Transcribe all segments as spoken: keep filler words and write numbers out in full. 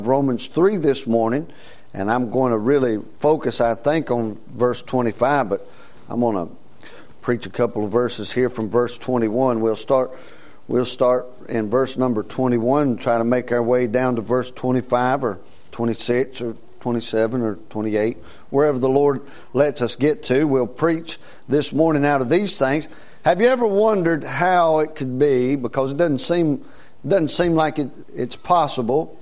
Romans three this morning, and I'm going to really focus, I think, on verse twenty-five, but I'm going to preach a couple of verses here from verse twenty-one. We'll start we'll start in verse number twenty-one and try to make our way down to verse twenty-five or twenty-six or twenty-seven or twenty-eight, wherever the Lord lets us get to. We'll preach this morning out of these things. Have you ever wondered how it could be, because it doesn't seem it doesn't seem like it, it's possible.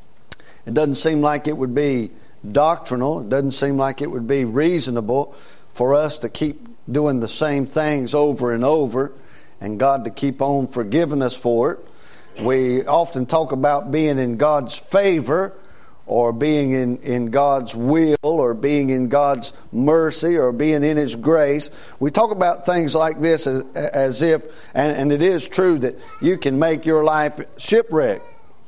It doesn't seem like it would be doctrinal. It doesn't seem like it would be reasonable for us to keep doing the same things over and over and God to keep on forgiving us for it. We often talk about being in God's favor or being in, in God's will or being in God's mercy or being in His grace. We talk about things like this as, as if, and, and it is true, that you can make your life shipwrecked.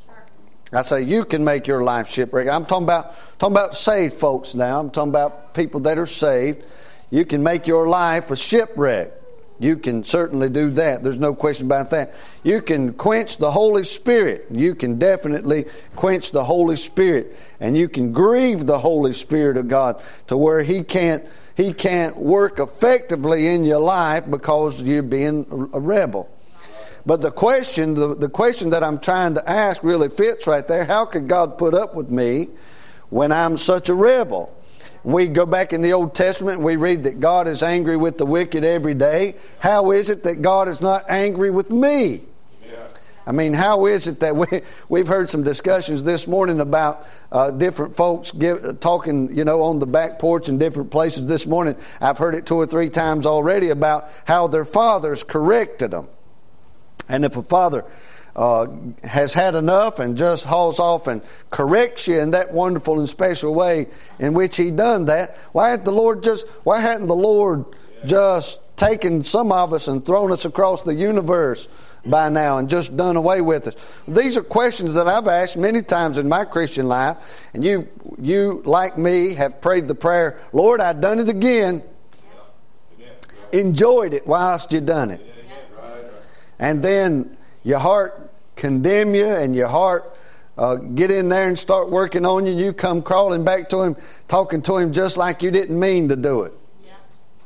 I say you can make your life shipwreck. I'm talking about talking about saved folks now. I'm talking about people that are saved. You can make your life a shipwreck. You can certainly do that. There's no question about that. You can quench the Holy Spirit. You can definitely quench the Holy Spirit. And you can grieve the Holy Spirit of God to where He can't He can't work effectively in your life because you're being a rebel. But the question, the, the question that I'm trying to ask really fits right there. How could God put up with me when I'm such a rebel? We go back in the Old Testament and we read that God is angry with the wicked every day. How is it that God is not angry with me? Yeah. I mean, how is it that we, we've heard some discussions this morning about uh, different folks give, talking, you know, on the back porch in different places this morning. I've heard it two or three times already about how their fathers corrected them. And if a father uh, has had enough and just hauls off and corrects you in that wonderful and special way in which He done that, why hadn't the Lord just why hadn't the Lord just taken some of us and thrown us across the universe by now and just done away with us? These are questions that I've asked many times in my Christian life, and you you like me have prayed the prayer, Lord, I've done it again. Enjoyed it whilst you done it. And then your heart condemn you and your heart uh, get in there and start working on you, and you come crawling back to Him, talking to Him just like you didn't mean to do it. Yeah.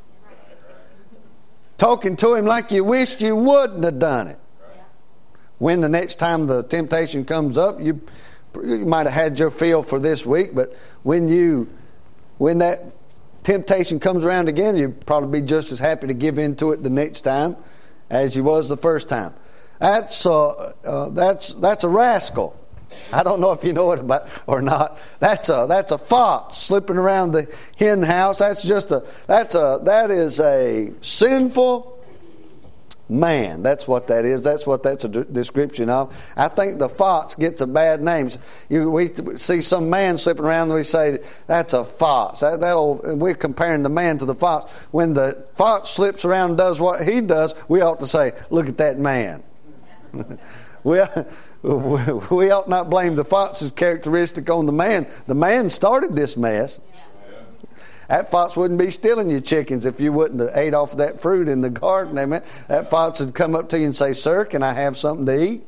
Talking to Him like you wished you wouldn't have done it. Yeah. When the next time the temptation comes up, you, you might have had your fill for this week, but when you when that temptation comes around again, you'd probably be just as happy to give in to it the next time as you was the first time. That's uh, uh, that's that's a rascal. I don't know if you know it about or not. That's a that's a fox slipping around the hen house. That's just a that's a that is a sinful man. That's what that is. That's what that's a d- description of. I think the fox gets a bad name. You, we see some man slipping around and we say that's a fox. That, that'll, we're comparing the man to the fox. When the fox slips around and does what he does, we ought to say, look at that man. we, we ought not blame the fox's characteristic on the man. The man started this mess. That fox wouldn't be stealing your chickens if you wouldn't have ate off that fruit in the garden. Amen. That fox would come up to you and say, "Sir, can I have something to eat?"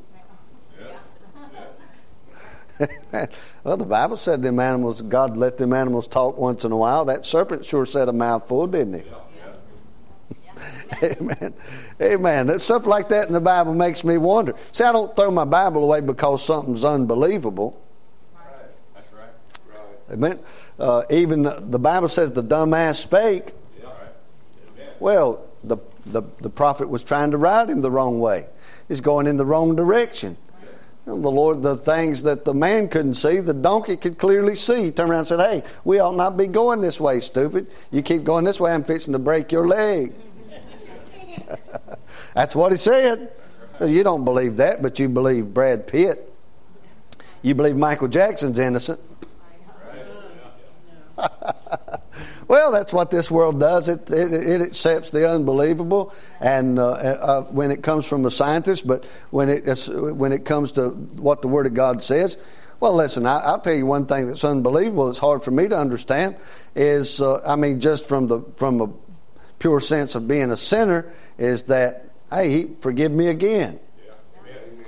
Yeah. Well, the Bible said them animals, God let them animals talk once in a while. That serpent sure said a mouthful, didn't he? Yeah. Amen. Amen. That stuff like that in the Bible makes me wonder. See, I don't throw my Bible away because something's unbelievable. Right. That's right. Right. Amen. Uh, even the Bible says the dumb ass spake. Yeah. Well, the, the the prophet was trying to ride him the wrong way. He's going in the wrong direction. The Lord, the things that the man couldn't see, the donkey could clearly see. He turned around and said, "Hey, we ought not be going this way, stupid. You keep going this way, I'm fixing to break your leg." That's what he said. You don't believe that, but you believe Brad Pitt. You believe Michael Jackson's innocent. Well, that's what this world does. It, it, it accepts the unbelievable, and uh, uh, when it comes from a scientist, but when it when it comes to what the Word of God says, well, listen, I, I'll tell you one thing that's unbelievable. It's hard for me to understand. Is uh, I mean, just from the from a pure sense of being a sinner, is that hey, He forgive me again. Yeah. Amen.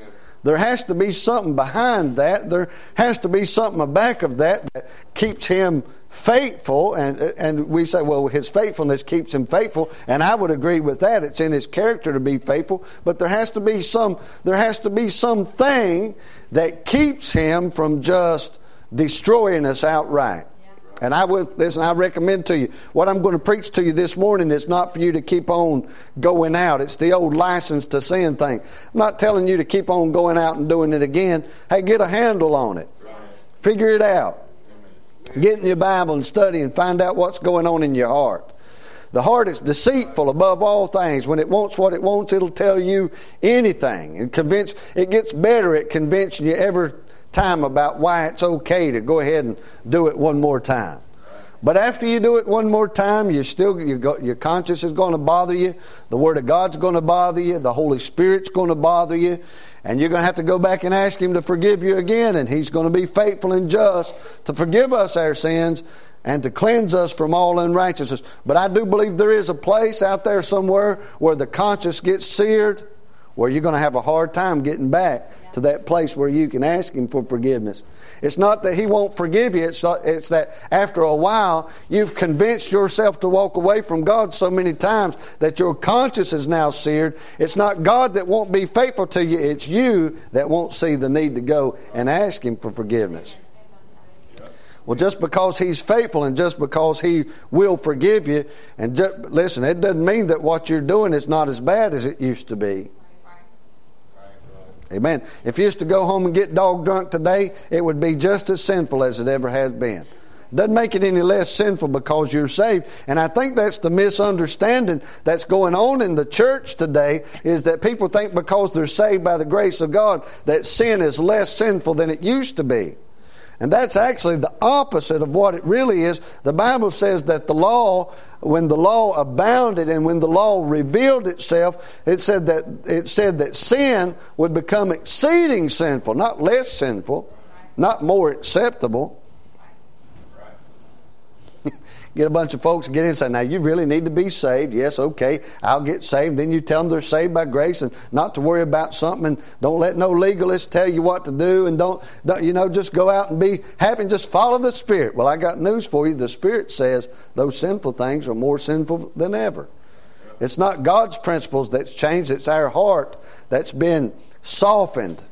There has to be something behind that. There has to be something back of that that keeps him faithful. And and we say, well, his faithfulness keeps him faithful. And I would agree with that. It's in his character to be faithful. But there has to be some, there has to be something that keeps him from just destroying us outright. And I would, listen, I recommend to you, what I'm going to preach to you this morning is not for you to keep on going out. It's the old license to sin thing. I'm not telling you to keep on going out and doing it again. Hey, get a handle on it. Figure it out. Get in your Bible and study and find out what's going on in your heart. The heart is deceitful above all things. When it wants what it wants, it'll tell you anything. And convince, it gets better at convincing you every time about why it's okay to go ahead and do it one more time. But after you do it one more time, you still you go, your conscience is going to bother you. The Word of God's going to bother you. The Holy Spirit's going to bother you. And you're going to have to go back and ask Him to forgive you again. And He's going to be faithful and just to forgive us our sins and to cleanse us from all unrighteousness. But I do believe there is a place out there somewhere where the conscience gets seared, where you're going to have a hard time getting back to that place where you can ask Him for forgiveness. It's not that He won't forgive you. It's, not, it's that after a while, you've convinced yourself to walk away from God so many times that your conscience is now seared. It's not God that won't be faithful to you. It's you that won't see the need to go and ask Him for forgiveness. Well, just because He's faithful and just because He will forgive you, and just, listen, it doesn't mean that what you're doing is not as bad as it used to be. Amen. If you used to go home and get dog drunk today, it would be just as sinful as it ever has been. Doesn't make it any less sinful because you're saved. And I think that's the misunderstanding that's going on in the church today, is that people think because they're saved by the grace of God that sin is less sinful than it used to be. And that's actually the opposite of what it really is. The Bible says that the law, when the law abounded and when the law revealed itself, it said that it said that sin would become exceeding sinful, not less sinful, not more acceptable. Get a bunch of folks get in and say, now you really need to be saved. Yes, okay, I'll get saved. Then you tell them they're saved by grace and not to worry about something, and don't let no legalist tell you what to do, and don't, don't you know, just go out and be happy and just follow the Spirit. Well, I got news for you. The Spirit says those sinful things are more sinful than ever. It's not God's principles that's changed. It's our heart that's been softened,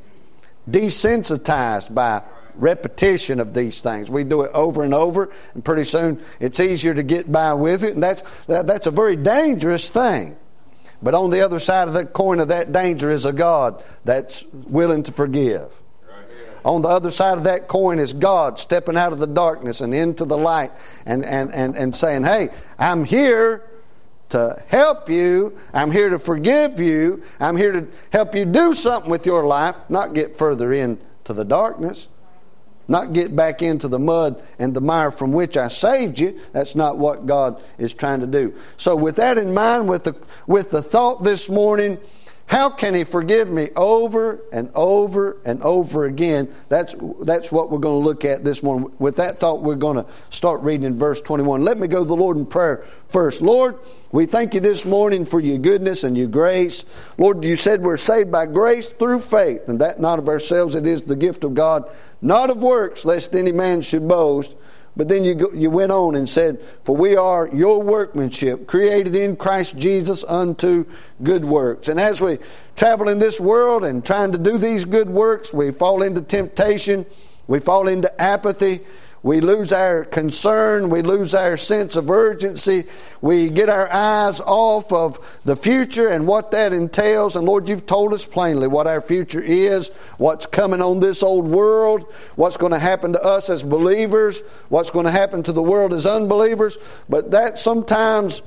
desensitized by repetition of these things. We do it over and over, and pretty soon it's easier to get by with it, and that's that, that's a very dangerous thing. But on the other side of the coin of that danger is a God that's willing to forgive. On the other side of that coin is God stepping out of the darkness and into the light and, and, and, and saying, hey, I'm here to help you. I'm here to forgive you. I'm here to help you do something with your life, not get further into the darkness. Not get back into the mud and the mire from which I saved you. That's not what God is trying to do. So with that in mind, with the with the thought this morning, how can He forgive me over and over and over again? That's that's what we're going to look at this morning. With that thought, we're going to start reading in verse twenty-one. Let me go to the Lord in prayer first. Lord, we thank You this morning for Your goodness and Your grace. Lord, You said we're saved by grace through faith, and that not of ourselves, it is the gift of God, not of works, lest any man should boast. But then you go, you went on and said, for we are Your workmanship, created in Christ Jesus unto good works. And as we travel in this world and trying to do these good works, we fall into temptation, we fall into apathy, we lose our concern, we lose our sense of urgency, we get our eyes off of the future and what that entails. And Lord, You've told us plainly what our future is, what's coming on this old world, what's going to happen to us as believers, what's going to happen to the world as unbelievers. But that sometimes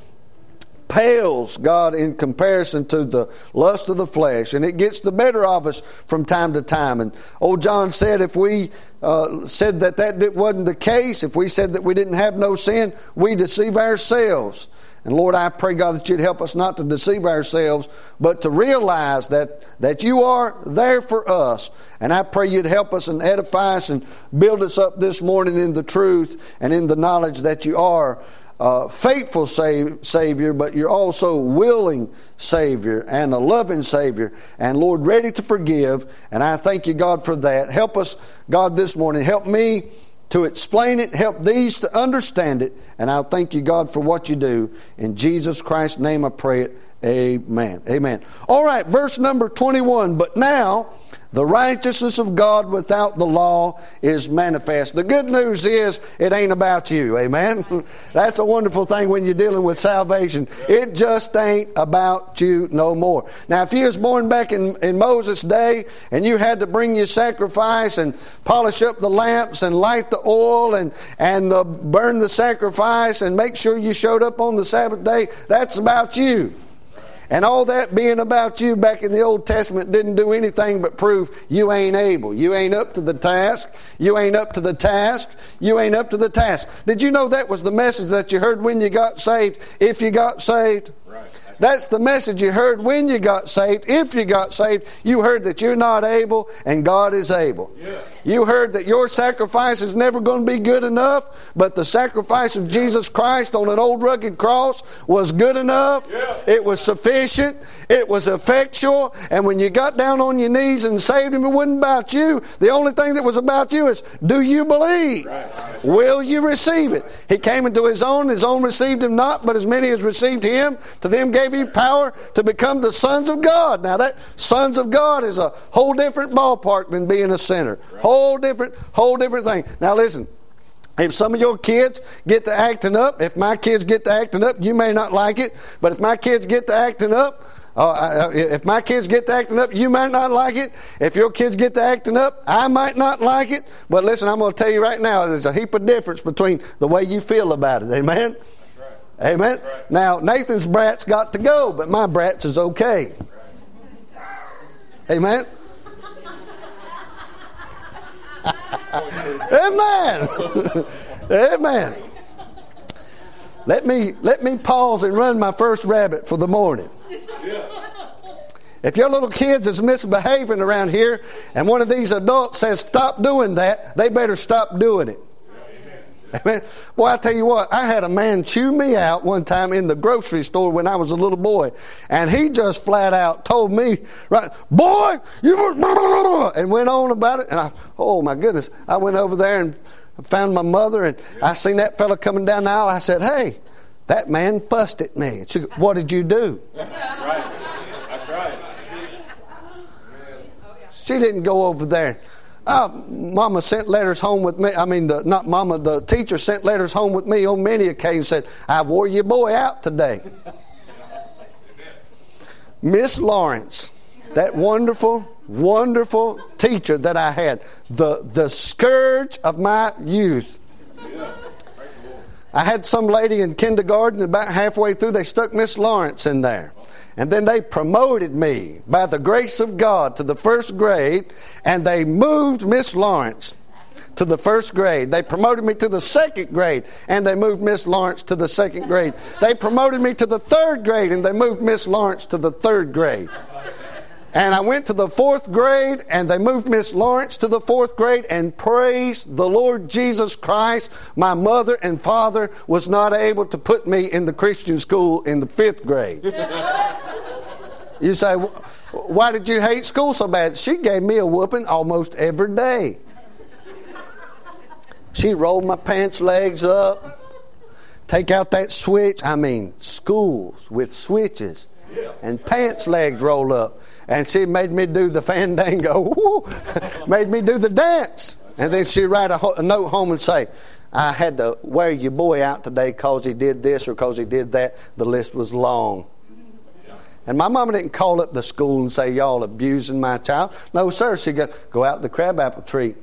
pales, God, in comparison to the lust of the flesh, and it gets the better of us from time to time. And old John said if we uh, said that that wasn't the case, if we said that we didn't have no sin, we deceive ourselves. And Lord, I pray, God, that You'd help us not to deceive ourselves, but to realize that, that You are there for us. And I pray You'd help us and edify us and build us up this morning in the truth and in the knowledge that You are uh, faithful save, Savior, but you're also willing Savior and a loving Savior. And Lord, ready to forgive. And I thank you, God, for that. Help us, God, this morning. Help me to explain it. Help these to understand it. And I'll thank you, God, for what you do. In Jesus Christ's name I pray it. Amen. Amen. All right, verse number twenty-one. But now the righteousness of God without the law is manifest. The good news is it ain't about you. Amen. That's a wonderful thing when you're dealing with salvation. It just ain't about you no more. Now, if you was born back in, in Moses' day and you had to bring your sacrifice and polish up the lamps and light the oil and, and uh, burn the sacrifice and make sure you showed up on the Sabbath day, that's about you. And all that being about you back in the Old Testament didn't do anything but prove you ain't able. You ain't up to the task. You ain't up to the task. You ain't up to the task. Did you know that was the message that you heard when you got saved? If you got saved? Right. That's the message you heard when you got saved. If you got saved, you heard that you're not able and God is able. Yeah. You heard that your sacrifice is never going to be good enough, but the sacrifice of Jesus Christ on an old rugged cross was good enough. Yeah. It was sufficient. It was effectual. And when you got down on your knees and saved Him, it wasn't about you. The only thing that was about you is, do you believe? Right. Right. Will you receive it? He came into His own. His own received Him not, but as many as received Him, to them gave He power to become the sons of God. Now that sons of God is a whole different ballpark than being a sinner. Right. Whole different, whole different thing. Now listen, if some of your kids get to acting up, if my kids get to acting up, you may not like it, but if my kids get to acting up, uh, if my kids get to acting up, you might not like it. If your kids get to acting up, I might not like it. But listen, I'm going to tell you right now, there's a heap of difference between the way you feel about it. Amen? Amen. Right. Now, Nathan's brats got to go, but my brats is okay. Right. Amen. Amen. Amen. Let me let me pause and run my first rabbit for the morning. Yeah. If your little kids is misbehaving around here and one of these adults says stop doing that, they better stop doing it. Amen. Boy, I tell you what, I had a man chew me out one time in the grocery store when I was a little boy. And he just flat out told me, right, boy, you and went on about it. And I, oh my goodness, I went over there and found my mother and I seen that fella coming down the aisle. I said, hey, that man fussed at me. And she goes, what did you do? That's right. That's right. She didn't go over there. Uh, Mama sent letters home with me. I mean, the, not Mama, the teacher sent letters home with me on many occasions. Said, I wore your boy out today. Miss Lawrence, that wonderful, wonderful teacher that I had, the, the scourge of my youth. I had some lady in kindergarten, about halfway through, they stuck Miss Lawrence in there. And then they promoted me by the grace of God to the first grade, and they moved Miss Lawrence to the first grade. They promoted me to the second grade, and they moved Miss Lawrence to the second grade. They promoted me to the third grade, and they moved Miss Lawrence to the third grade. And I went to the fourth grade, and they moved Miss Lawrence to the fourth grade, and praise the Lord Jesus Christ, my mother and father was not able to put me in the Christian school in the fifth grade. You say, why did you hate school so bad? She gave me a whooping almost every day. She rolled my pants legs up, take out that switch. I mean, schools with switches and pants legs rolled up. And she made me do the fandango, made me do the dance. And then she'd write a, ho- a note home and say, I had to wear your boy out today because he did this or because he did that. The list was long. And my mama didn't call up the school and say, y'all abusing my child. No, sir. She'd go, go out to the crabapple tree.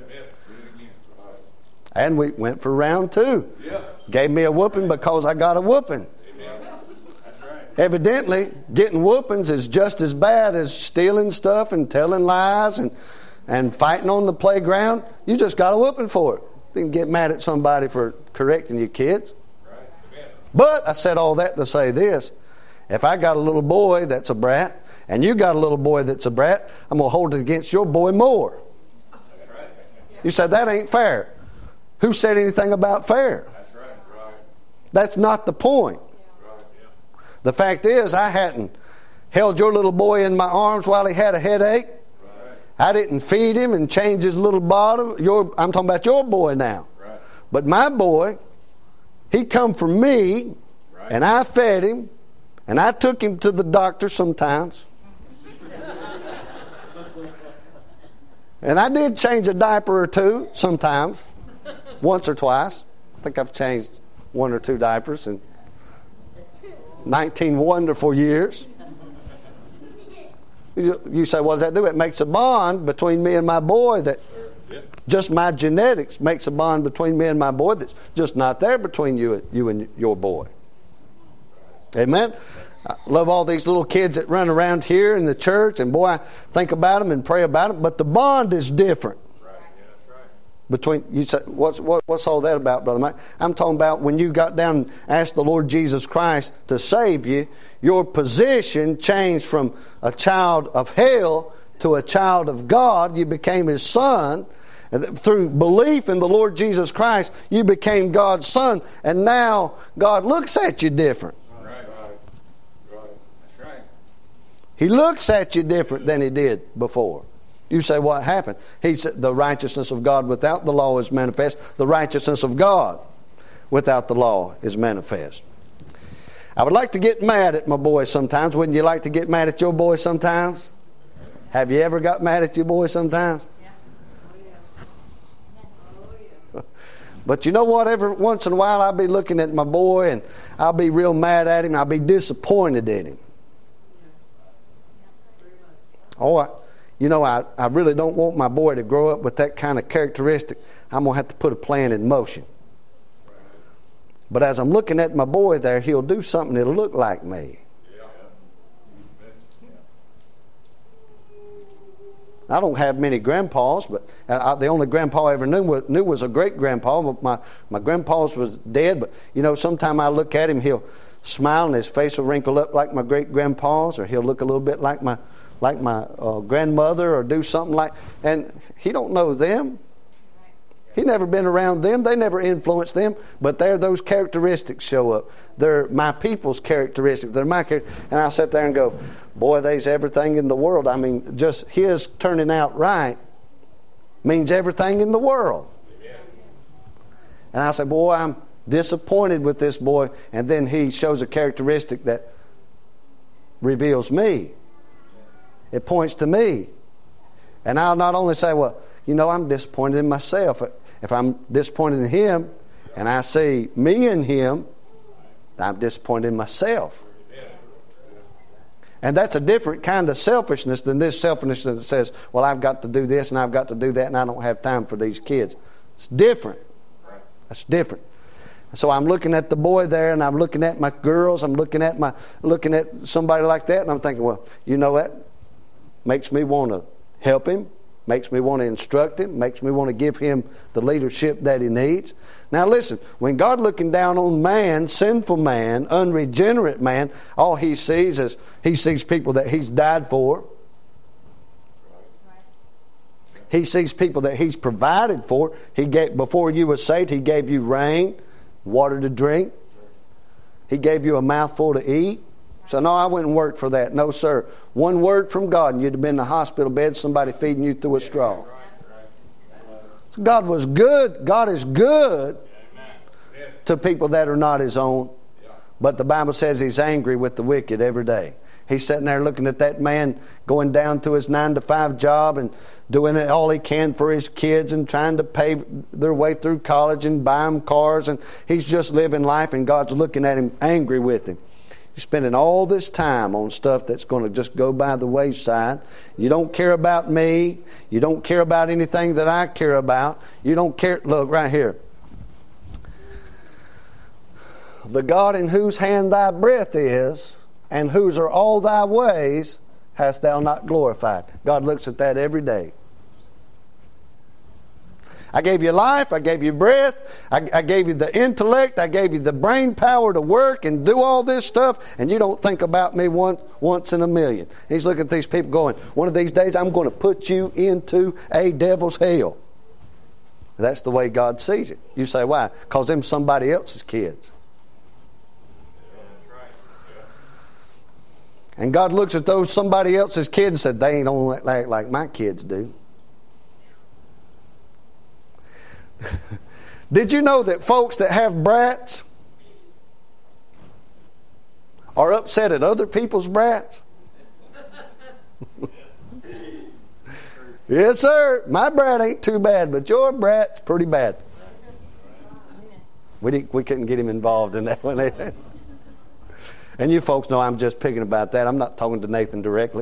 And we went for round two. Gave me a whooping because I got a whooping. Evidently, getting whoopings is just as bad as stealing stuff and telling lies and, and fighting on the playground. You just got a whooping for it. You can get mad at somebody for correcting your kids. But I said all that to say this. If I got a little boy that's a brat and you got a little boy that's a brat, I'm going to hold it against your boy more. You said that ain't fair. Who said anything about fair? That's not the point. The fact is, I hadn't held your little boy in my arms while he had a headache. I didn't feed him and change his little bottom. Your, I'm talking about your boy now. Right. But my boy, he come from me, right. And I fed him, and I took him to the doctor sometimes. And I did change a diaper or two sometimes, once or twice. I think I've changed one or two diapers in nineteen wonderful years. You say, what does that do? It makes a bond between me and my boy that just my genetics makes a bond between me and my boy that's just not there between you, you and your boy. Amen? I love all these little kids that run around here in the church, and boy, I think about them and pray about them, but the bond is different. Between you say, what's what, what's all that about, Brother Mike? I'm talking about when you got down and asked the Lord Jesus Christ to save you, your position changed from a child of hell to a child of God. You became His son. And through belief in the Lord Jesus Christ, you became God's son. And now God looks at you different. Right. Right. Right. That's right. He looks at you different than He did before. You say, what happened? He said, the righteousness of God without the law is manifest. The righteousness of God without the law is manifest. I would like to get mad at my boy sometimes. Wouldn't you like to get mad at your boy sometimes? Have you ever got mad at your boy sometimes? Yeah. But you know what? Every once in a while I'll be looking at my boy and I'll be real mad at him. I'll be disappointed in him. Oh, I... You know, I, I really don't want my boy to grow up with that kind of characteristic. I'm going to have to put a plan in motion. But as I'm looking at my boy there, he'll do something that'll look like me. I don't have many grandpas, but I, the only grandpa I ever knew was, knew was a great-grandpa. My, my grandpa's was dead, but, you know, sometime I look at him, he'll smile and his face will wrinkle up like my great-grandpa's, or he'll look a little bit like my like my uh, grandmother, or do something like, and he don't know them. He never been around them. They never influenced them, but there those characteristics show up. They're my people's characteristics. They're my characteristics. And I sit there and go, boy, there's everything in the world. I mean, just his turning out right means everything in the world. And I say, boy, I'm disappointed with this boy. And then he shows a characteristic that reveals me. It points to me. And I'll not only say, well, you know, I'm disappointed in myself. If I'm disappointed in him and I see me in him, I'm disappointed in myself. And that's a different kind of selfishness than this selfishness that says, well, I've got to do this and I've got to do that and I don't have time for these kids. It's different. That's different. So I'm looking at the boy there, and I'm looking at my girls. I'm looking at my looking at somebody like that, and I'm thinking, well, you know what? Makes me want to help him, makes me want to instruct him, makes me want to give him the leadership that he needs. Now listen, when God looking down on man, sinful man, unregenerate man, all he sees is he sees people that he's died for. He sees people that he's provided for. He gave, before you were saved, he gave you rain, water to drink. He gave you a mouthful to eat. So, no, I wouldn't work for that. No, sir. One word from God and you'd have been in the hospital bed, somebody feeding you through a straw. So God was good. God is good to people that are not His own. But the Bible says He's angry with the wicked every day. He's sitting there looking at that man going down to his nine to five job and doing all he can for his kids and trying to pay their way through college and buy them cars. And he's just living life, and God's looking at him angry with him. You're spending all this time on stuff that's going to just go by the wayside. You don't care about me. You don't care about anything that I care about. You don't care. Look right here. The God in whose hand thy breath is, and whose are all thy ways, hast thou not glorified. God looks at that every day. I gave you life, I gave you breath, I, I gave you the intellect, I gave you the brain power to work and do all this stuff, and you don't think about me once, once in a million. He's looking at these people going, one of these days I'm going to put you into a devil's hell. That's the way God sees it. You say, why? Because them somebody else's kids. And God looks at those somebody else's kids and said, they ain't gonna act like my kids do. Did you know that folks that have brats are upset at other people's brats? Yes, sir. My brat ain't too bad, but your brat's pretty bad. We didn't, we couldn't get him involved in that one. And you folks know I'm just picking about that. I'm not talking to Nathan directly.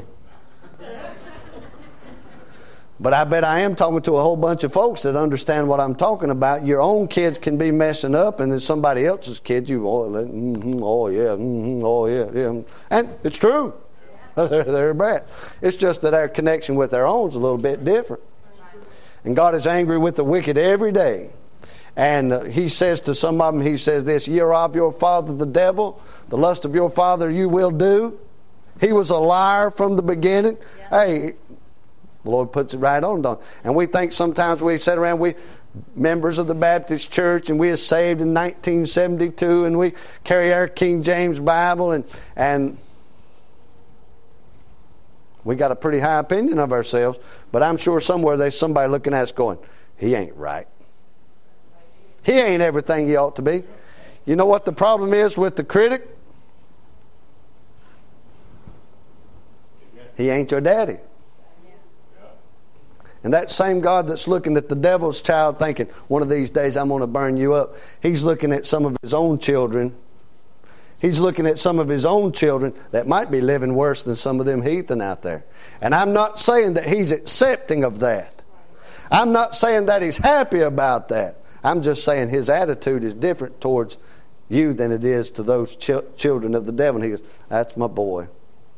But I bet I am talking to a whole bunch of folks that understand what I'm talking about. Your own kids can be messing up, and then somebody else's kids, you, oh, mm-hmm, oh yeah, mm-hmm, oh yeah, yeah. And it's true. they're, they're a brat. It's just that our connection with our own is a little bit different. And God is angry with the wicked every day. And uh, He says to some of them, He says this, "Ye are of your father the devil, the lust of your father you will do." He was a liar from the beginning. Yeah. Hey, the Lord puts it right on, don't. And we think sometimes we sit around, we members of the Baptist Church, and we are saved in nineteen seventy-two, and we carry our King James Bible, and and we got a pretty high opinion of ourselves. But I'm sure somewhere there's somebody looking at us going, "He ain't right. He ain't everything he ought to be." You know what the problem is with the critic? He ain't your daddy. And that same God that's looking at the devil's child thinking, one of these days I'm going to burn you up, He's looking at some of His own children. He's looking at some of His own children that might be living worse than some of them heathen out there. And I'm not saying that He's accepting of that. I'm not saying that He's happy about that. I'm just saying His attitude is different towards you than it is to those ch- children of the devil. And He goes, "That's my boy.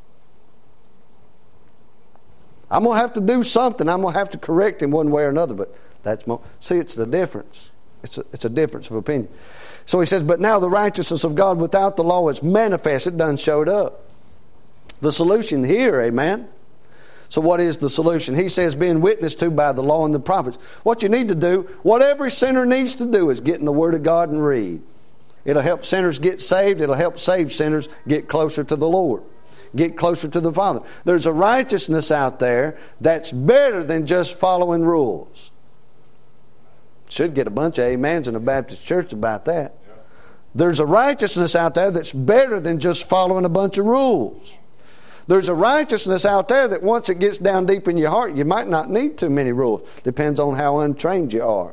I'm going to have to do something. I'm going to have to correct him one way or another." But that's my... See, it's the difference. It's a, it's a difference of opinion. So He says, "But now the righteousness of God without the law is manifest." It done showed up. The solution here, amen? So what is the solution? He says, being witnessed to by the law and the prophets. What you need to do, what every sinner needs to do, is get in the Word of God and read. It'll help sinners get saved. It'll help saved sinners get closer to the Lord. Get closer to the Father. There's a righteousness out there that's better than just following rules. Should get a bunch of amens in a Baptist church about that. There's a righteousness out there that's better than just following a bunch of rules. There's a righteousness out there that once it gets down deep in your heart, you might not need too many rules. Depends on how untrained you are.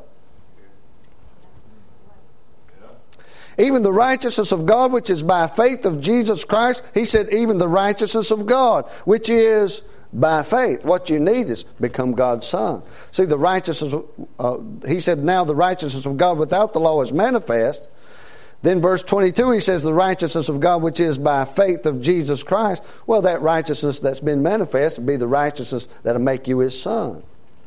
Even the righteousness of God, which is by faith of Jesus Christ. He said, even the righteousness of God, which is by faith. What you need is become God's son. See, the righteousness, uh, He said, now the righteousness of God without the law is manifest. Then verse twenty-two, He says, the righteousness of God, which is by faith of Jesus Christ. Well, that righteousness that's been manifest will be the righteousness that'll make you His son.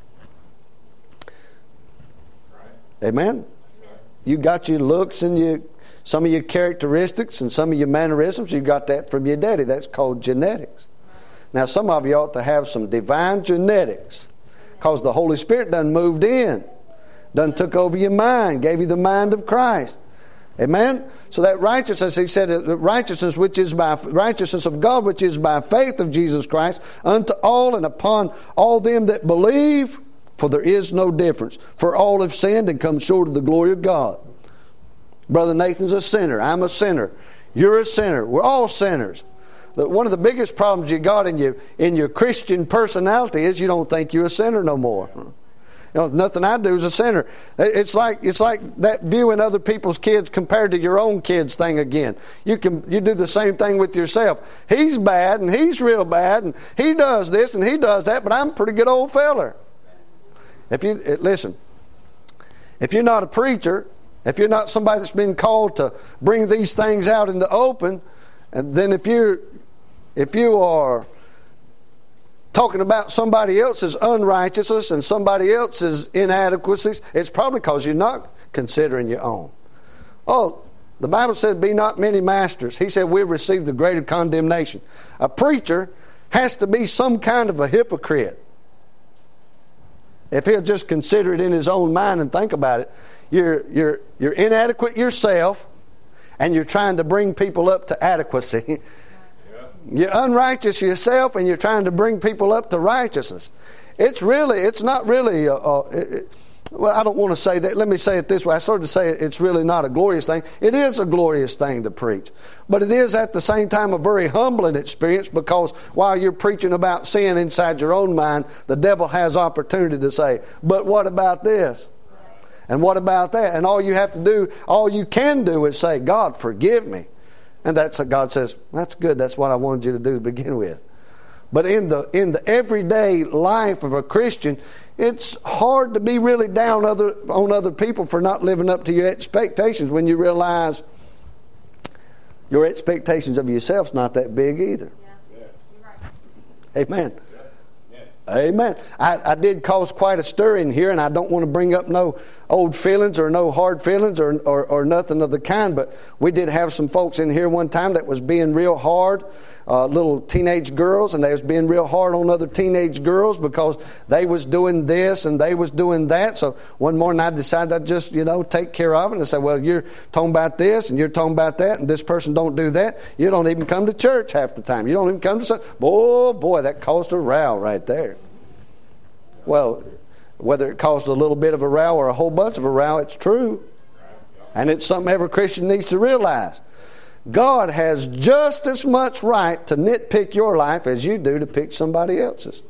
Right. Amen? Right. You got your looks and your, some of your characteristics and some of your mannerisms. You got that from your daddy. That's called genetics. Now, some of you ought to have some divine genetics because the Holy Spirit done moved in, done took over your mind, gave you the mind of Christ. Amen? So that righteousness, He said, righteousness which is by righteousness of God, which is by faith of Jesus Christ, unto all and upon all them that believe, for there is no difference. For all have sinned and come short of the glory of God. Brother Nathan's a sinner. I'm a sinner. You're a sinner. We're all sinners. One of the biggest problems you got in your in your Christian personality is you don't think you're a sinner no more. You know, nothing I do is a sinner. It's like it's like that viewing other people's kids compared to your own kids thing again. You can you do the same thing with yourself. He's bad and he's real bad and he does this and he does that, but I'm a pretty good old feller. If you listen, if you're not a preacher, if you're not somebody that's been called to bring these things out in the open, and then if you're if you are talking about somebody else's unrighteousness and somebody else's inadequacies, it's probably because you're not considering your own. Oh, the Bible said, be not many masters. He said, we've received the greater condemnation. A preacher has to be some kind of a hypocrite. If he'll just consider it in his own mind and think about it, you're, you're, you're inadequate yourself and you're trying to bring people up to adequacy. You're unrighteous yourself, and you're trying to bring people up to righteousness. It's really, it's not really, uh, uh, it, well, I don't want to say that. Let me say it this way. I started to say it's really not a glorious thing. It is a glorious thing to preach. But it is at the same time a very humbling experience, because while you're preaching about sin inside your own mind, the devil has opportunity to say, but what about this? And what about that? And all you have to do, all you can do is say, God, forgive me. And that's what God says, that's good. That's what I wanted you to do to begin with. But in the in the everyday life of a Christian, it's hard to be really down other on other people for not living up to your expectations when you realize your expectations of yourself's not that big either. Yeah. Amen. Amen. I, I did cause quite a stir in here, and I don't want to bring up no old feelings or no hard feelings or, or, or nothing of the kind, but we did have some folks in here one time that was being real hard, uh, little teenage girls, and they was being real hard on other teenage girls because they was doing this and they was doing that. So one morning I decided I'd just, you know, take care of it and say, well, you're talking about this and you're talking about that, and this person don't do that. You don't even come to church half the time. You don't even come to Sunday. Oh, boy, that caused a row right there. Well, whether it caused a little bit of a row or a whole bunch of a row, it's true. And it's something every Christian needs to realize. God has just as much right to nitpick your life as you do to pick somebody else's.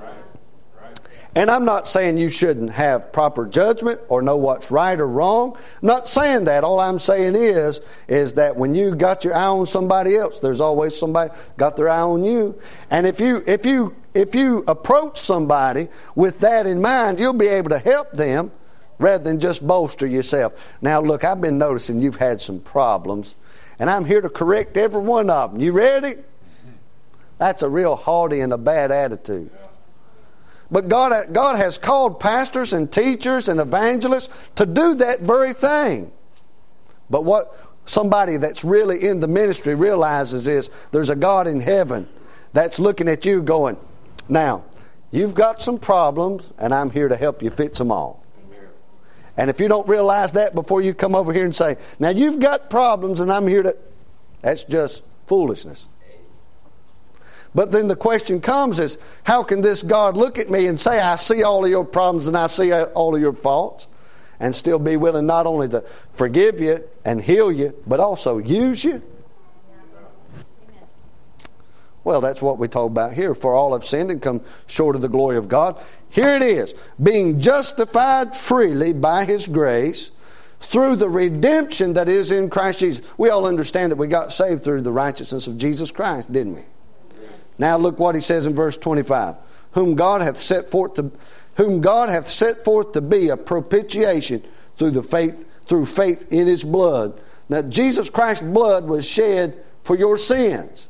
And I'm not saying you shouldn't have proper judgment or know what's right or wrong. I'm not saying that. All I'm saying is, is that when you got your eye on somebody else, there's always somebody got their eye on you. And if you if you if you approach somebody with that in mind, you'll be able to help them rather than just bolster yourself. Now look, I've been noticing you've had some problems, and I'm here to correct every one of them. You ready? That's a real haughty and a bad attitude. But God, God has called pastors and teachers and evangelists to do that very thing. But what somebody that's really in the ministry realizes is there's a God in heaven that's looking at you going, now, you've got some problems, and I'm here to help you fix them all. And if you don't realize that before you come over here and say, now you've got problems, and I'm here to... That's just foolishness. But then the question comes is, how can this God look at me and say, I see all of your problems and I see all of your faults, and still be willing not only to forgive you and heal you, but also use you? Well, that's what we talk about here. For all have sinned and come short of the glory of God. Here it is. Being justified freely by His grace through the redemption that is in Christ Jesus. We all understand that we got saved through the righteousness of Jesus Christ, didn't we? Now look what he says in verse twenty-five. Whom God hath set forth to whom God hath set forth to be a propitiation through the faith through faith in His blood. Now Jesus Christ's blood was shed for your sins.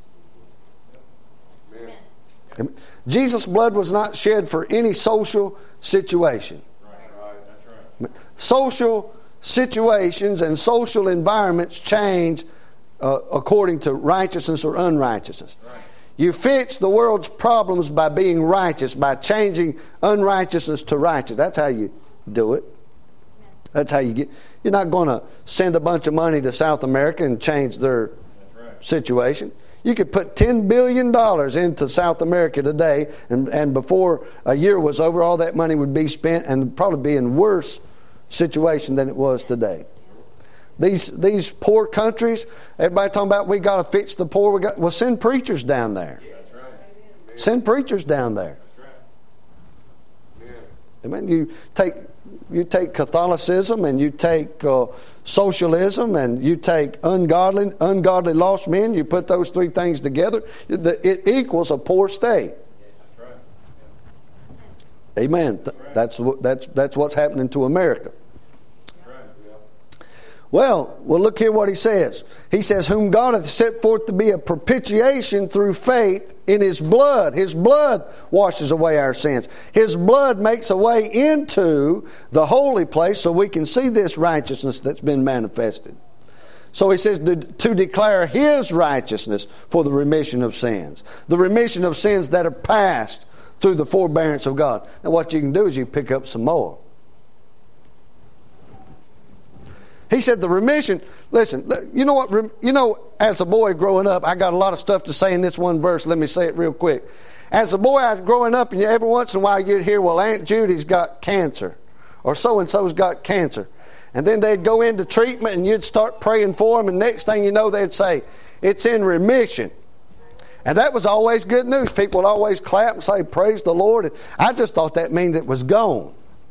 Amen. Jesus' blood was not shed for any social situation. Right, right, that's right. Social situations and social environments change uh, according to righteousness or unrighteousness. Right. You fix the world's problems by being righteous, by changing unrighteousness to righteous. That's how you do it. That's how you get... You're not going to send a bunch of money to South America and change their right. situation. You could put ten billion dollars into South America today, and, and before a year was over, all that money would be spent and probably be in worse situation than it was today. These these poor countries, everybody talking about we got to fix the poor. We got well, send preachers down there. That's right. Send preachers down there. That's right. I mean, you take you take Catholicism and you take uh, socialism and you take ungodly ungodly lost men. You put those three things together, it equals a poor state. That's right. Amen. That's that's that's what's happening to America. Well, well, look here what he says. He says, whom God hath set forth to be a propitiation through faith in His blood. His blood washes away our sins. His blood makes a way into the holy place so we can see this righteousness that's been manifested. So he says to, to declare His righteousness for the remission of sins. The remission of sins that are past through the forbearance of God. Now what you can do is you pick up some more. He said the remission, listen, you know what, you know, as a boy growing up, I got a lot of stuff to say in this one verse. Let me say it real quick. As a boy, I was growing up, and every once in a while you'd hear, well, Aunt Judy's got cancer, or so-and-so's got cancer. And then they'd go into treatment, and you'd start praying for them, and next thing you know, they'd say, it's in remission. And that was always good news. People would always clap and say, praise the Lord. And I just thought that meant it was gone.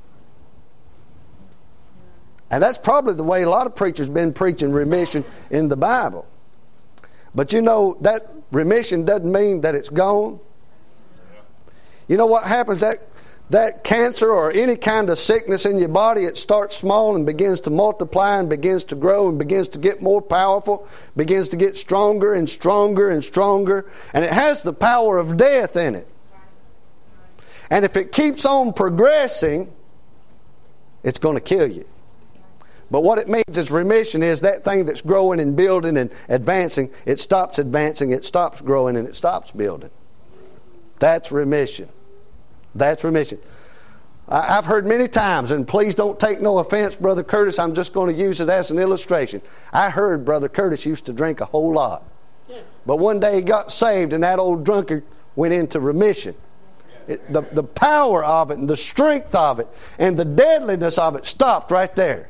And that's probably the way a lot of preachers have been preaching remission in the Bible. But you know, that remission doesn't mean that it's gone. You know what happens? That, that cancer or any kind of sickness in your body, it starts small and begins to multiply and begins to grow and begins to get more powerful, begins to get stronger and stronger and stronger. And it has the power of death in it. And if it keeps on progressing, it's going to kill you. But what it means is remission is that thing that's growing and building and advancing. It stops advancing, it stops growing, and it stops building. That's remission. That's remission. I've heard many times, and please don't take no offense, Brother Curtis, I'm just going to use it as an illustration. I heard Brother Curtis used to drink a whole lot. But one day he got saved, and that old drunkard went into remission. It, the, the power of it and the strength of it and the deadliness of it stopped right there.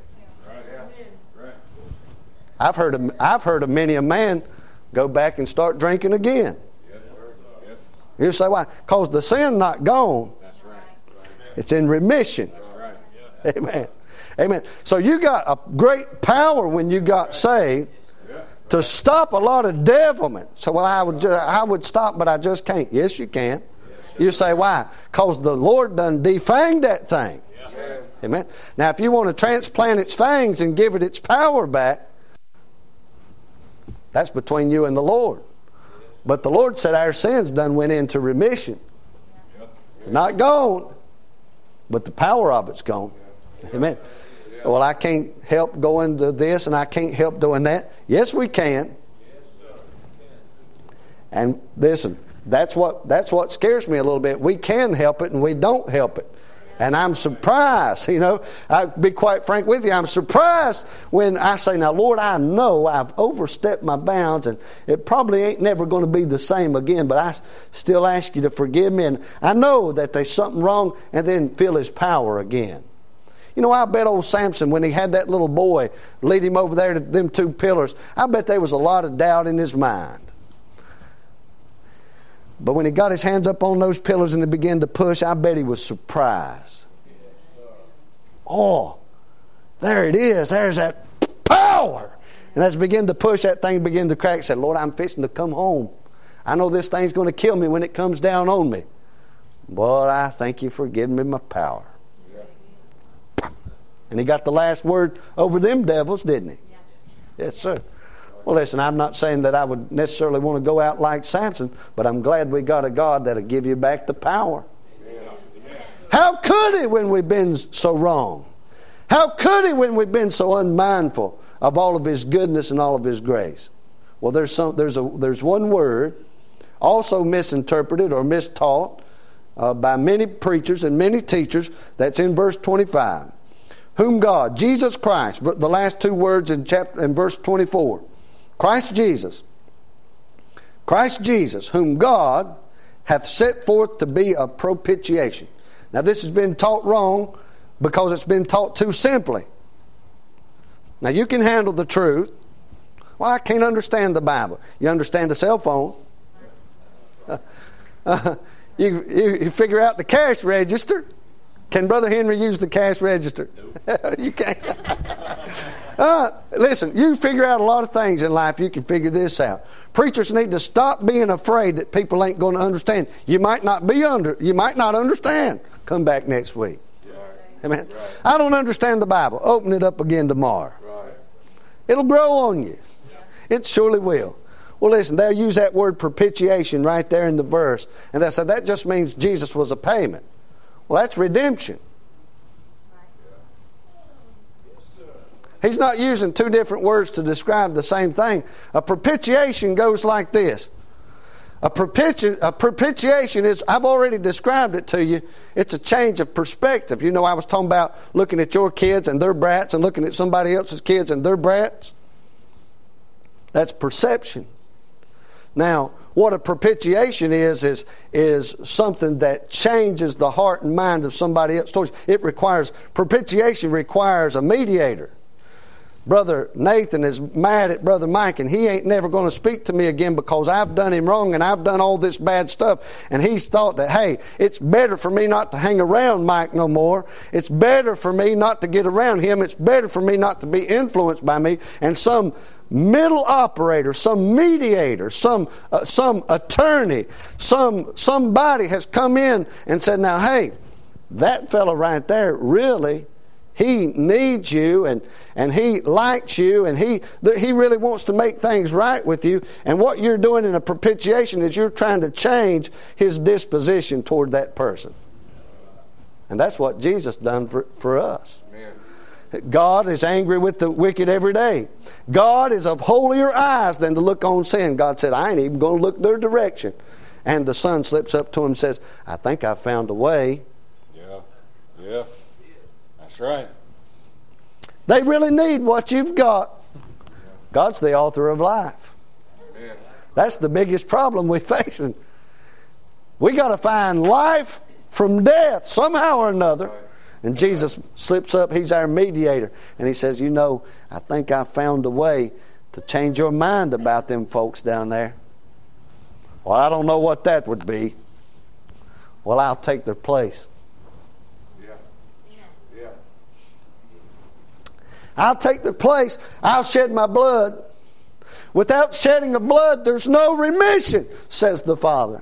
I've heard of, I've heard of many a man go back and start drinking again. Yes, yes. You say why? Because the sin not gone. That's right. It's in remission. That's right. Yeah. Amen. Amen. So you got a great power when you got saved to stop a lot of devilment. So well, I would just, I would stop, but I just can't. Yes, you can. You say why? Because the Lord done defanged that thing. Yes. Amen. Now, if you want to transplant its fangs and give it its power back, that's between you and the Lord. But the Lord said our sins done went into remission. Not gone, but the power of it's gone. Amen. Well, I can't help going to this and I can't help doing that. Yes, we can. And listen, that's what that's what scares me a little bit. We can help it and we don't help it. And I'm surprised, you know, I'll be quite frank with you, I'm surprised when I say, now, Lord, I know I've overstepped my bounds and it probably ain't never going to be the same again, but I still ask you to forgive me. And I know that there's something wrong, and then feel His power again. You know, I bet old Samson, when he had that little boy lead him over there to them two pillars, I bet there was a lot of doubt in his mind. But when he got his hands up on those pillars and he began to push, I bet he was surprised. Oh, there it is. There's that power. And as he began to push, that thing began to crack. He said, Lord, I'm fixing to come home. I know this thing's going to kill me when it comes down on me. But I thank you for giving me my power. And he got the last word over them devils, didn't he? Yes, sir. Well, listen, I'm not saying that I would necessarily want to go out like Samson, but I'm glad we got a God that'll give you back the power. Amen. How could He when we've been so wrong? How could He when we've been so unmindful of all of His goodness and all of His grace? Well, there's some, there's a there's one word also misinterpreted or mistaught uh, by many preachers and many teachers that's in verse twenty-five. Whom God, Jesus Christ, the last two words in chapter in verse twenty-four. Christ Jesus, Christ Jesus, whom God hath set forth to be a propitiation. Now this has been taught wrong because it's been taught too simply. Now you can handle the truth. Well, I can't understand the Bible. You understand the cell phone. Uh, uh, you, you, you figure out the cash register. Can Brother Henry use the cash register? Nope. You can't. Uh, listen, you figure out a lot of things in life. You can figure this out. Preachers need to stop being afraid that people ain't going to understand. You might not be under. You might not understand. Come back next week. Right. Amen. Right. I don't understand the Bible. Open it up again tomorrow. Right. It'll grow on you. It surely will. Well, listen, they'll use that word propitiation right there in the verse, and they say that just means Jesus was a payment. Well, that's redemption. He's not using two different words to describe the same thing. A propitiation goes like this. A, propiti- a propitiation is, I've already described it to you, it's a change of perspective. You know, I was talking about looking at your kids and their brats and looking at somebody else's kids and their brats. That's perception. Now, what a propitiation is, is, is something that changes the heart and mind of somebody else towards you. It requires, propitiation requires a mediator. Brother Nathan is mad at Brother Mike, and he ain't never going to speak to me again because I've done him wrong and I've done all this bad stuff. And he's thought that, hey, it's better for me not to hang around Mike no more. It's better for me not to get around him. It's better for me not to be influenced by me. And some middle operator, some mediator, some uh, some attorney, some somebody has come in and said, now, hey, that fellow right there really... he needs you, and, and he likes you, and he he really wants to make things right with you. And what you're doing in a propitiation is you're trying to change his disposition toward that person. And that's what Jesus done for, for us. Amen. God is angry with the wicked every day. God is of holier eyes than to look on sin. God said, I ain't even going to look their direction. And the son slips up to him and says, I think I found a way. Yeah, yeah. That's right. They really need what you've got. God's the author of life. Amen. That's the biggest problem we're facing. We got to find life from death somehow or another. And Jesus slips up. He's our mediator. And he says, you know, I think I found a way to change your mind about them folks down there. Well, I don't know what that would be. Well, I'll take their place. I'll take their place. I'll shed my blood. Without shedding of blood, there's no remission, says the Father.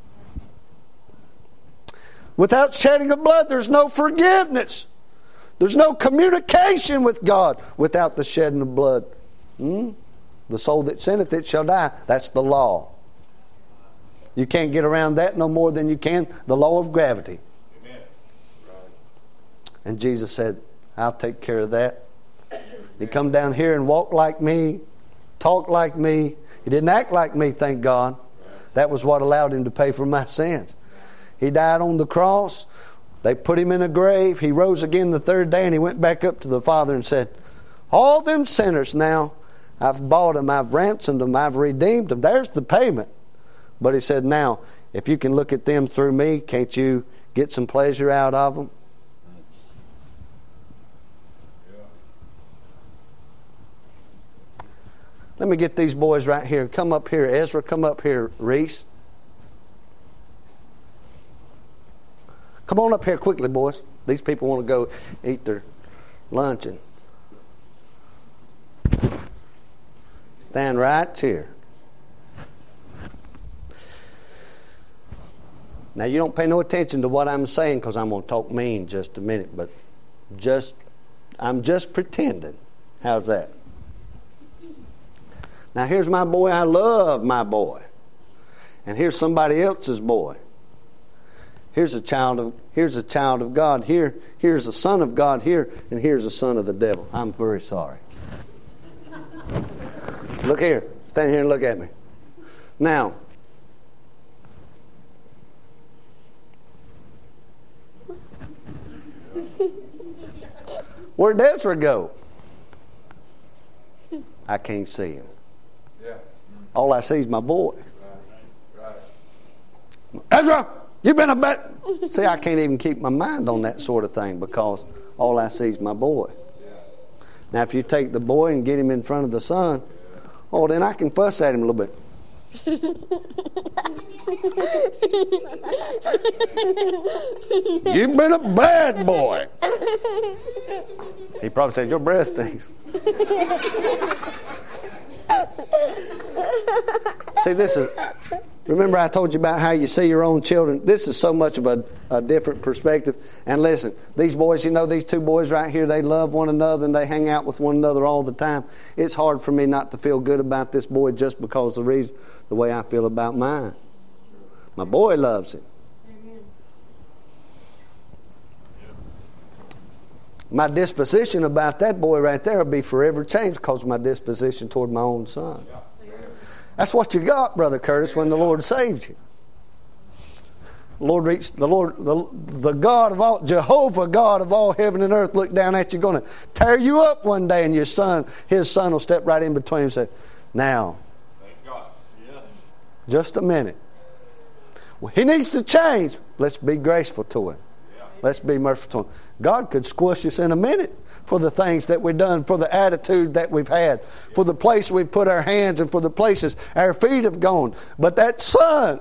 Without shedding of blood, there's no forgiveness. There's no communication with God without the shedding of blood. Hmm? The soul that sinneth, it shall die. That's the law. You can't get around that no more than you can the law of gravity. Amen. And Jesus said, I'll take care of that. He come down here and walk like me, talk like me. He didn't act like me, thank God. That was what allowed him to pay for my sins. He died on the cross. They put him in a grave. He rose again the third day, and he went back up to the Father and said, all them sinners now, I've bought them, I've ransomed them, I've redeemed them. There's the payment. But he said, now, if you can look at them through me, can't you get some pleasure out of them? Let me get these boys right here. Come up here, Ezra. Come up here, Reese. Come on up here quickly, boys. These people want to go eat their luncheon. Stand right here. Now, you don't pay no attention to what I'm saying because I'm going to talk mean just a minute, but just I'm just pretending. How's that? Now, here's my boy. I love my boy. And here's somebody else's boy. Here's a child of here's a child of God here. Here's a son of God here. And here's a son of the devil. I'm very sorry. Look here. Stand here and look at me. Now, where'd Ezra go? I can't see him. All I see is my boy. Right. Right. Ezra, you've been a bet. See, I can't even keep my mind on that sort of thing because all I see is my boy. Yeah. Now, if you take the boy and get him in front of the son, oh, then I can fuss at him a little bit. You've been a bad boy. He probably said, your breath stinks. See, this is, remember I told you about how you see your own children? This is so much of a, a different perspective. And listen, these boys, you know, these two boys right here, they love one another and they hang out with one another all the time. It's hard for me not to feel good about this boy just because the reason, the way I feel about mine. My boy loves him. My disposition about that boy right there will be forever changed because of my disposition toward my own son. That's what you got, Brother Curtis, when the Lord saved you. Lord reached the Lord, the, the God of all, Jehovah God of all heaven and earth, looked down at you, going to tear you up one day, and your son, his son, will step right in between and say, "Now, thank God. Yeah. Just a minute. Well, he needs to change. Let's be graceful to him. Yeah. Let's be merciful to him." God could squish us in a minute for the things that we've done, for the attitude that we've had, for the place we've put our hands, and for the places our feet have gone. But that Son,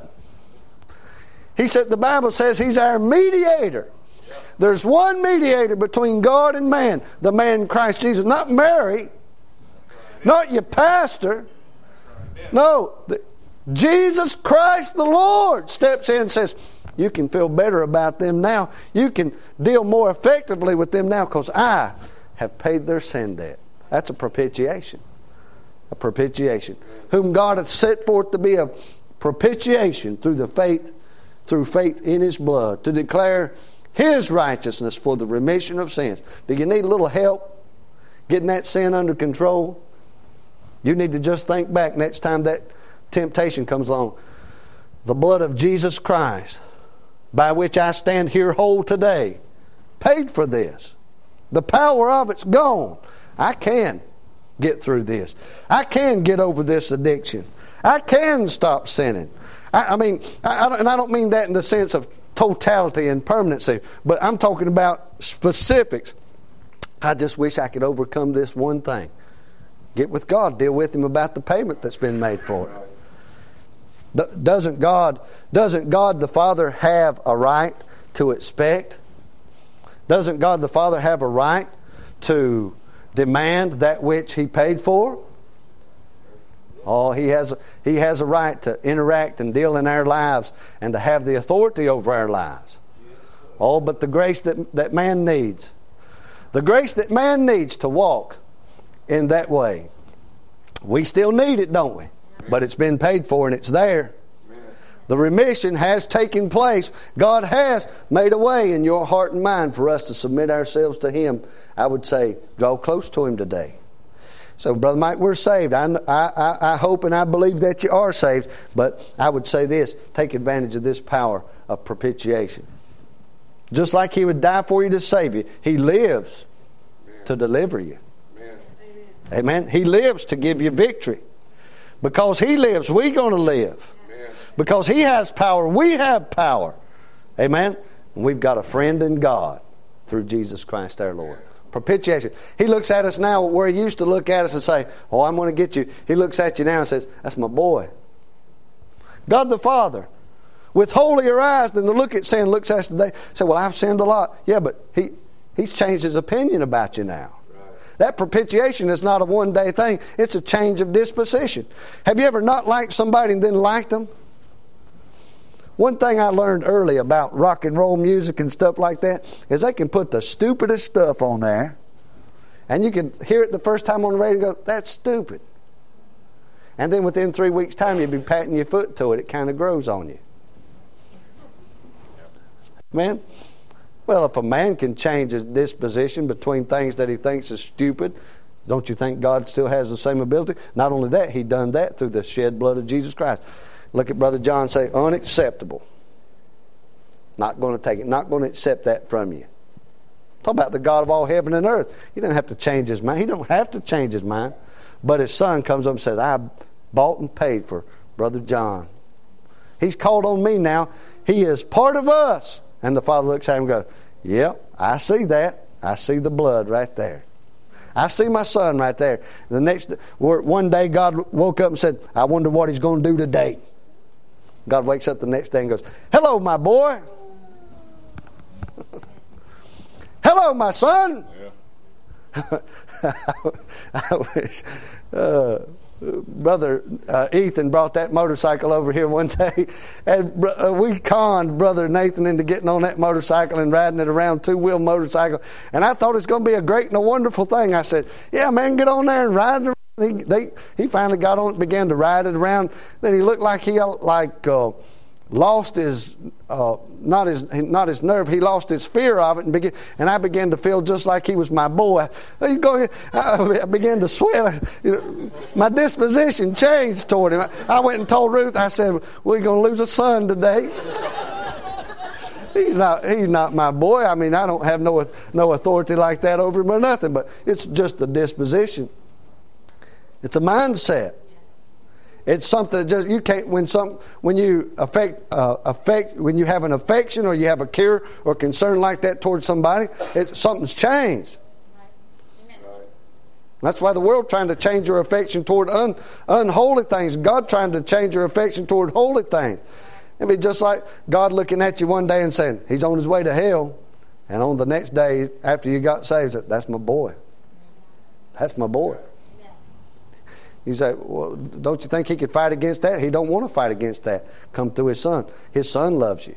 He said, the Bible says He's our mediator. There's one mediator between God and man, the man Christ Jesus. Not Mary, not your pastor. No, the, Jesus Christ the Lord steps in and says, you can feel better about them now. You can deal more effectively with them now because I have paid their sin debt. That's a propitiation. A propitiation. Whom God hath set forth to be a propitiation through the faith through faith in His blood, to declare His righteousness for the remission of sins. Do you need a little help getting that sin under control? You need to just think back next time that temptation comes along. The blood of Jesus Christ, by which I stand here whole today, paid for this. The power of it's gone. I can get through this. I can get over this addiction. I can stop sinning. I, I mean, I, I, and I don't mean that in the sense of totality and permanency, but I'm talking about specifics. I just wish I could overcome this one thing. Get with God. Deal with Him about the payment that's been made for it. Doesn't God, doesn't God the Father have a right to expect? Doesn't God the Father have a right to demand that which He paid for? Oh, He has, He has a right to interact and deal in our lives and to have the authority over our lives. Oh, but the grace that, that man needs, the grace that man needs to walk in that way, we still need it, don't we? But it's been paid for and it's there. The remission has taken place. God has made a way in your heart and mind for us to submit ourselves to Him. I would say, draw close to Him today. So, Brother Mike, we're saved. I, I, I hope and I believe that you are saved. But I would say this, take advantage of this power of propitiation. Just like He would die for you to save you, He lives Amen. To deliver you. Amen. Amen. He lives to give you victory. Because He lives, we're going to live. Amen. Because He has power, we have power. Amen. And we've got a friend in God through Jesus Christ our Lord. Propitiation. He looks at us now where He used to look at us and say, oh, I'm going to get you. He looks at you now and says, that's my boy. God the Father, with holier eyes than the look at sin, looks at us today, say, well, I've sinned a lot. Yeah, but he, He's changed His opinion about you now. Right. That propitiation is not a one-day thing. It's a change of disposition. Have you ever not liked somebody and then liked them? One thing I learned early about rock and roll music and stuff like that is they can put the stupidest stuff on there, and you can hear it the first time on the radio and go, that's stupid. And then within three weeks' time, you'll be patting your foot to it. It kind of grows on you. Man, well, if a man can change his disposition between things that he thinks is stupid, don't you think God still has the same ability? Not only that, He done that through the shed blood of Jesus Christ. Look at Brother John say, unacceptable. Not going to take it. Not going to accept that from you. Talk about the God of all heaven and earth. He didn't have to change His mind. He don't have to change His mind. But His Son comes up and says, I bought and paid for Brother John. He's called on me now. He is part of us. And the Father looks at him and goes, yep, I see that. I see the blood right there. I see my son right there. The next, one day God woke up and said, I wonder what He's going to do today. God wakes up the next day and goes, hello, my boy. Hello, my son. Yeah. I wish uh, Brother uh, Ethan brought that motorcycle over here one day, and uh, we conned Brother Nathan into getting on that motorcycle and riding it around, two-wheel motorcycle. And I thought it was going to be a great and a wonderful thing. I said, yeah, man, get on there and ride it around. He, they, he finally got on it, began to ride it around. Then he looked like he like uh, lost his uh, not his not his nerve. He lost his fear of it, and began, and I began to feel just like he was my boy. He's going. I began to sweat. You know, my disposition changed toward him. I went and told Ruth. I said, "We're going to lose a son today." He's not. He's not my boy. I mean, I don't have no no authority like that over him or nothing. But it's just a disposition. It's a mindset. It's something that just you can't when some when you affect uh, affect when you have an affection or you have a care or concern like that towards somebody, it, something's changed. Right. That's why the world trying to change your affection toward un, unholy things. God trying to change your affection toward holy things. It'd be just like God looking at you one day and saying, "He's on his way to hell," and on the next day after you got saved, said, "That's my boy. That's my boy." You say, well, don't you think he could fight against that? He don't want to fight against that. Come through his son. His son loves you.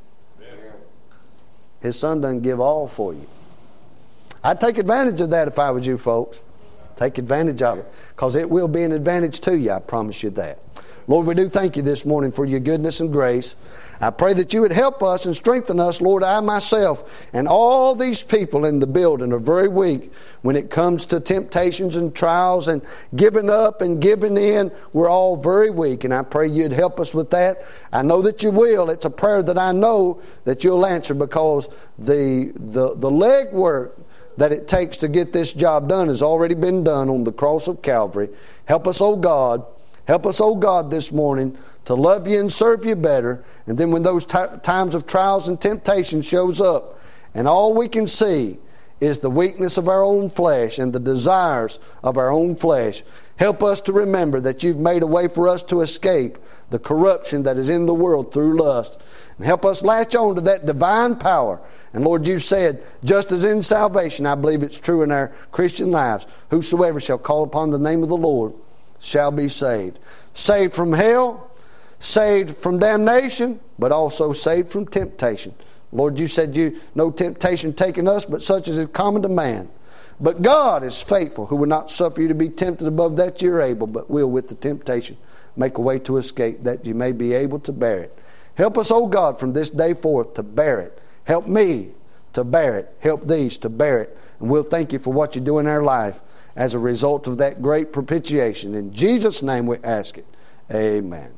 His son doesn't give all for you. I'd take advantage of that if I was you folks. Take advantage of it. Because it will be an advantage to you. I promise you that. Lord, we do thank you this morning for your goodness and grace. I pray that you would help us and strengthen us. Lord, I myself and all these people in the building are very weak when it comes to temptations and trials and giving up and giving in. We're all very weak, and I pray you'd help us with that. I know that you will. It's a prayer that I know that you'll answer, because the the, the legwork that it takes to get this job done has already been done on the cross of Calvary. Help us, oh God. Help us, oh God, this morning to love you and serve you better. And then when those t- times of trials and temptation shows up, and all we can see is the weakness of our own flesh and the desires of our own flesh, help us to remember that you've made a way for us to escape the corruption that is in the world through lust. And help us latch on to that divine power. And Lord, you said, just as in salvation, I believe it's true in our Christian lives, whosoever shall call upon the name of the Lord shall be saved. Saved from hell, saved from damnation, but also saved from temptation. Lord, you said you no temptation taken us, but such as is common to man. But God is faithful, who will not suffer you to be tempted above that you're able, but will with the temptation make a way to escape, that you may be able to bear it. Help us, O God, from this day forth to bear it. Help me to bear it. Help these to bear it. And we'll thank you for what you do in our life as a result of that great propitiation. In Jesus' name we ask it. Amen.